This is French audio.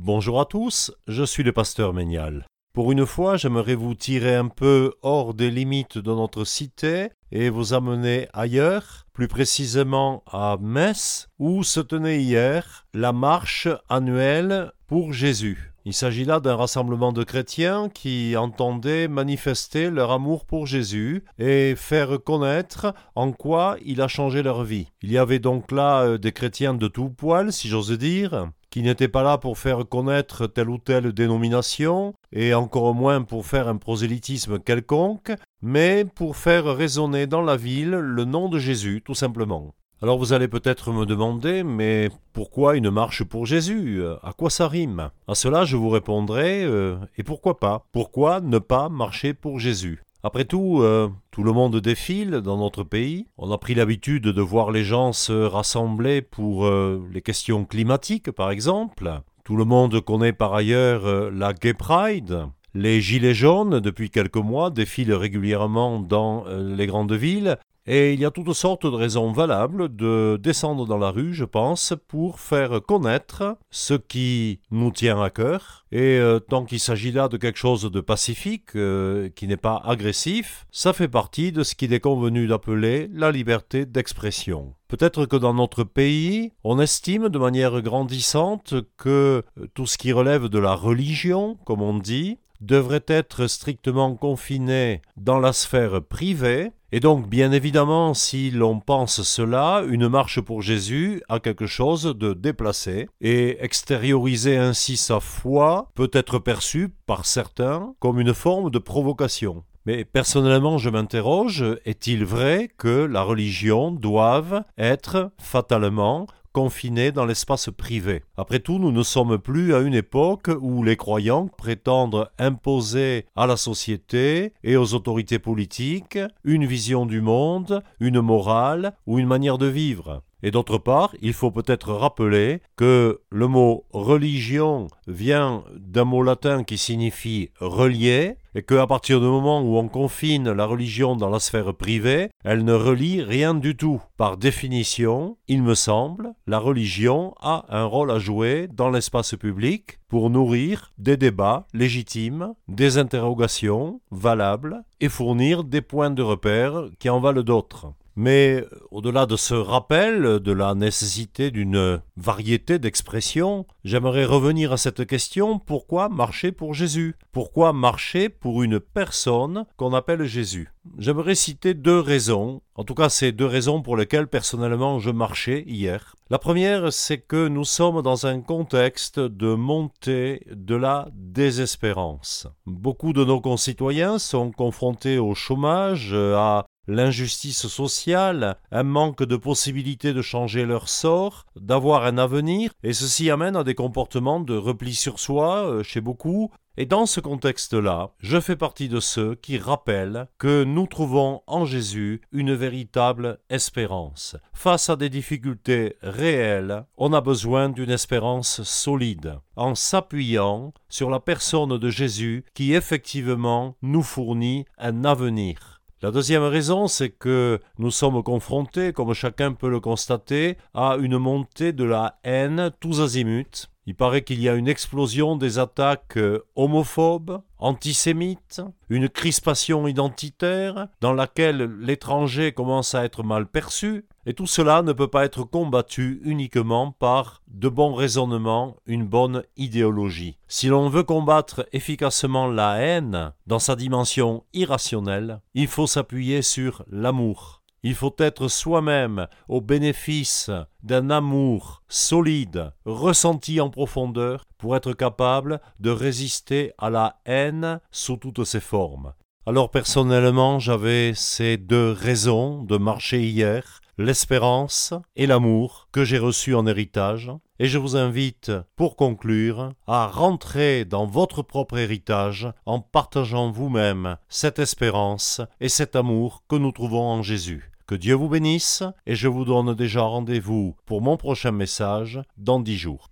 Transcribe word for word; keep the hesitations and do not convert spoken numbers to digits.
Bonjour à tous, je suis le pasteur Ménial. Pour une fois, j'aimerais vous tirer un peu hors des limites de notre cité et vous amener ailleurs, plus précisément à Metz, où se tenait hier la marche annuelle pour Jésus. Il s'agit là d'un rassemblement de chrétiens qui entendaient manifester leur amour pour Jésus et faire connaître en quoi il a changé leur vie. Il y avait donc là des chrétiens de tout poil, si j'ose dire, qui n'étaient pas là pour faire connaître telle ou telle dénomination, et encore moins pour faire un prosélytisme quelconque, mais pour faire résonner dans la ville le nom de Jésus, tout simplement. Alors vous allez peut-être me demander, mais pourquoi une marche pour Jésus? À quoi ça rime? À cela je vous répondrai, euh, et pourquoi pas? Pourquoi ne pas marcher pour Jésus? Après tout, euh, tout le monde défile dans notre pays. On a pris l'habitude de voir les gens se rassembler pour euh, les questions climatiques, par exemple. Tout le monde connaît par ailleurs euh, la Gay Pride. Les gilets jaunes, depuis quelques mois, défilent régulièrement dans euh, les grandes villes. Et il y a toutes sortes de raisons valables de descendre dans la rue, je pense, pour faire connaître ce qui nous tient à cœur. Et euh, tant qu'il s'agit là de quelque chose de pacifique, euh, qui n'est pas agressif, ça fait partie de ce qu'il est convenu d'appeler la liberté d'expression. Peut-être que dans notre pays, on estime de manière grandissante que tout ce qui relève de la religion, comme on dit, devrait être strictement confiné dans la sphère privée. Et donc, bien évidemment, si l'on pense cela, une marche pour Jésus a quelque chose de déplacé, et extérioriser ainsi sa foi peut être perçu par certains comme une forme de provocation. Mais personnellement, je m'interroge, est-il vrai que la religion doive être fatalement confinés dans l'espace privé? Après tout, nous ne sommes plus à une époque où les croyants prétendent imposer à la société et aux autorités politiques une vision du monde, une morale ou une manière de vivre. Et d'autre part, il faut peut-être rappeler que le mot religion vient d'un mot latin qui signifie relier, et qu'à partir du moment où on confine la religion dans la sphère privée, elle ne relie rien du tout. Par définition, il me semble, la religion a un rôle à jouer dans l'espace public pour nourrir des débats légitimes, des interrogations valables et fournir des points de repère qui en valent d'autres. Mais au-delà de ce rappel de la nécessité d'une variété d'expressions, j'aimerais revenir à cette question: pourquoi marcher pour Jésus? Pourquoi marcher pour une personne qu'on appelle Jésus? J'aimerais citer deux raisons, en tout cas c'est deux raisons pour lesquelles personnellement je marchais hier. La première, c'est que nous sommes dans un contexte de montée de la désespérance. Beaucoup de nos concitoyens sont confrontés au chômage, à l'injustice sociale, un manque de possibilités de changer leur sort, d'avoir un avenir, et ceci amène à des comportements de repli sur soi euh, chez beaucoup. Et dans ce contexte-là, je fais partie de ceux qui rappellent que nous trouvons en Jésus une véritable espérance. Face à des difficultés réelles, on a besoin d'une espérance solide, en s'appuyant sur la personne de Jésus qui effectivement nous fournit un avenir. La deuxième raison, c'est que nous sommes confrontés, comme chacun peut le constater, à une montée de la haine tous azimuts. Il paraît qu'il y a une explosion des attaques homophobes, antisémites, une crispation identitaire dans laquelle l'étranger commence à être mal perçu, et tout cela ne peut pas être combattu uniquement par de bons raisonnements, une bonne idéologie. Si l'on veut combattre efficacement la haine dans sa dimension irrationnelle, il faut s'appuyer sur l'amour. Il faut être soi-même au bénéfice d'un amour solide, ressenti en profondeur, pour être capable de résister à la haine sous toutes ses formes. Alors personnellement, j'avais ces deux raisons de marcher hier, l'espérance et l'amour que j'ai reçus en héritage. Et je vous invite, pour conclure, à rentrer dans votre propre héritage en partageant vous-même cette espérance et cet amour que nous trouvons en Jésus. Que Dieu vous bénisse, et je vous donne déjà rendez-vous pour mon prochain message dans dix jours.